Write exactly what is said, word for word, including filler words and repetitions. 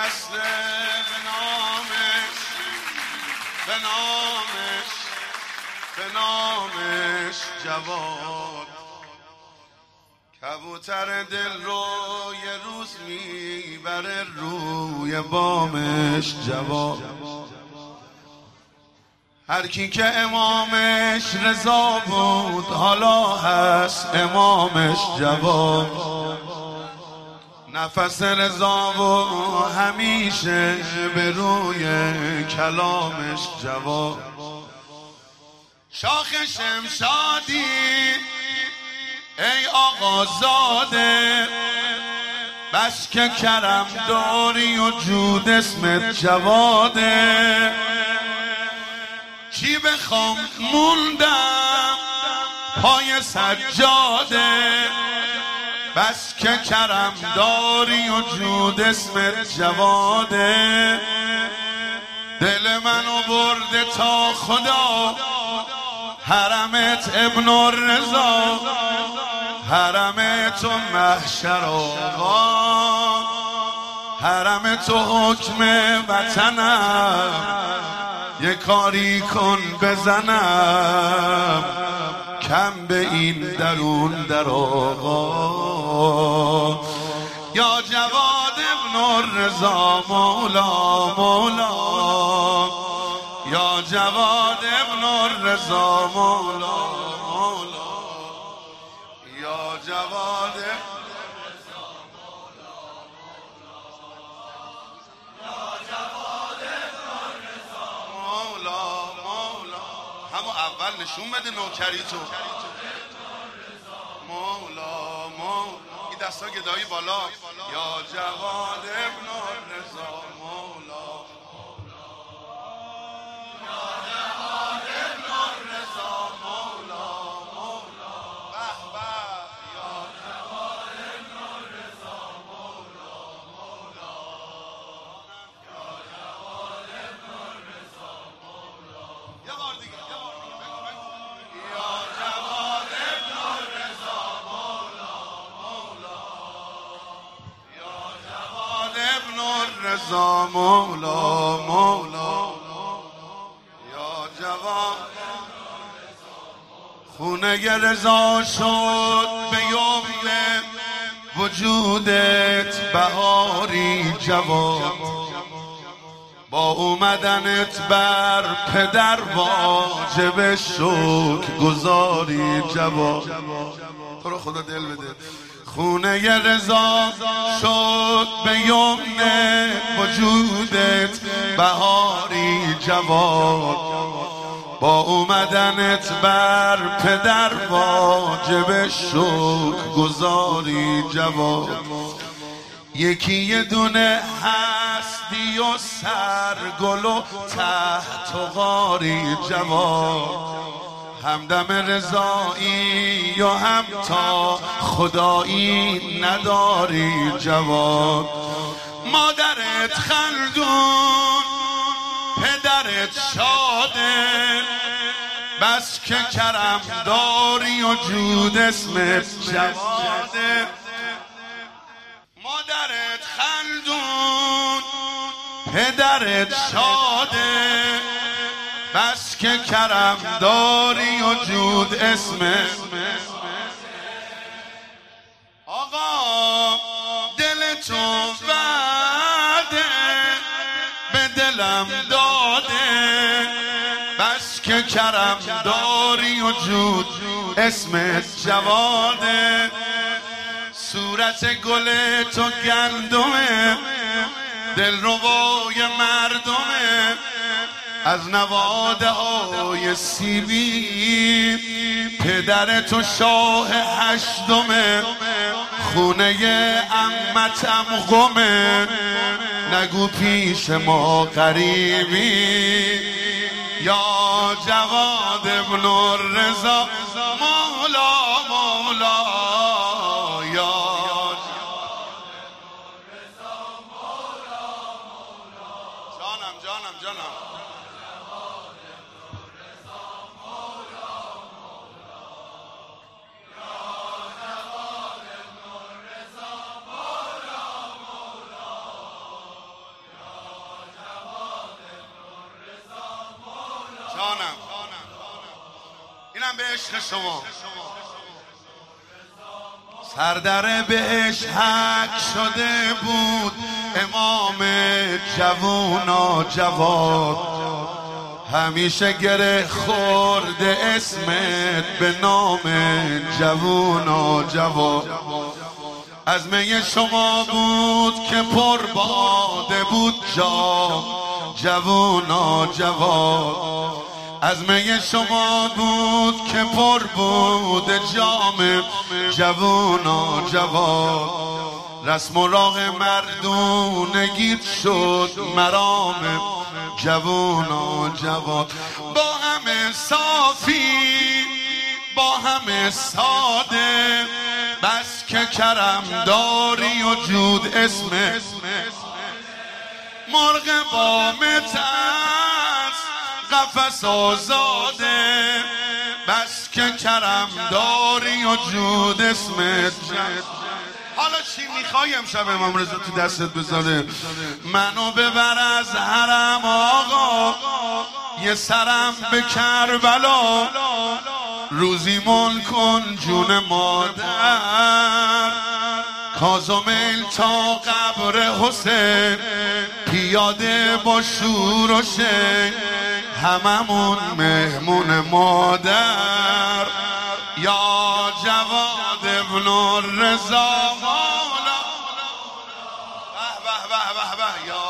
بسته به نامش، به نامش، به نامش جواد. کبوتر دل رو یه روز میبره روی بامش جواد. هر کی که امامش رضا بود حالا هست امامش جواد. نفس رضا و همیشه به روی کلامش جواد. شاخ شمشادی ای آقازاده، بس که کرم داری و جود اسمت جواده. چی بخوام موندم پای سجاده، بس که کرم داری و جود اسمت جواده. دل منو برده تا خدا حرمت ابن الرضا، حرم تو محشر آقا، حرم تو حکم وطنم. یه کاری کن بزنم کم به این درون در آقا. یا جواد ابن الرضا مولا مولا، یا جواد ابن الرضا مولا مولا، یا جواد همون اول نشون بده نوکری تو. مولا مولا این دستا گدایی بالا. یا جواد ابن الرضا مولا، یا جواد ابن الرضا مولا مولا. به به یا جواد ابن الرضا مولا مولا، یا جواد ابن الرضا مولا. یه بار دیگه یه بار دیگه یا جواد ابن الرضا مولا مولا، یا جواد ابن الرضا مولا مولا، یا جواد. خونه رضا شد به یمن وجودت بهاری جواد. با اومدنت بر پدر واجب شکر گزاری جواد. تو رو خدا دل بده. خونه رضا شد به یمن وجودت بهاری جواد. با اومدنت بر پدر واجب شکر گزاری جواد. یکی یه دونه هستی و سرگل و تحت و غاری جواد. همدم رضایی و هم تا خدایی نداری جواد. مادرت خلدون پدرت شاده، بس که کرم داری و جود اسمت جواده. مادرت خلدون پدرت شاده، بس که کرم داری و جود اسمت. آقا دل تو وعده به دلم داده، بس که کرم داری و جود اسمت جواده. صورت گل تو گندمه، دل روای مردمه. از نواده های سیبی پدر تو شاه هشتمه. خونه عمتم غمه، نگو پیش ما غریبی. یا جواد ابن الرضا مولا مولا، یا جانم جانم جانم. اینم به عشق شما. سردر بهش حک شده بود امام جوونا جواد، همیشه گره خورده اسمت به نام جوونا جواد. از می شما بود که پر باده بود جام جوونا جواد، از می شما بود که پر بود جام جوونا جواد. رسم و راه مردونگی شد مرام جوونا جواد. با همه صافی با همه ساده، بس که کرم داری و جود اسم مرغ بامت است قفس آزاده، بس که کرم داری و جود اسمت. حالا چی میخوای امشب امام رضا تو دستت بذاره؟ منو ببر از حرم آقا، یه سرم به کربلا، روزی مل کن جون مادر، کاظمیل تا قبر حسین، پیاده با شور و شین، هممون مهمون مادر. یا جواد ابن الرضا مولا، به به به به به، یا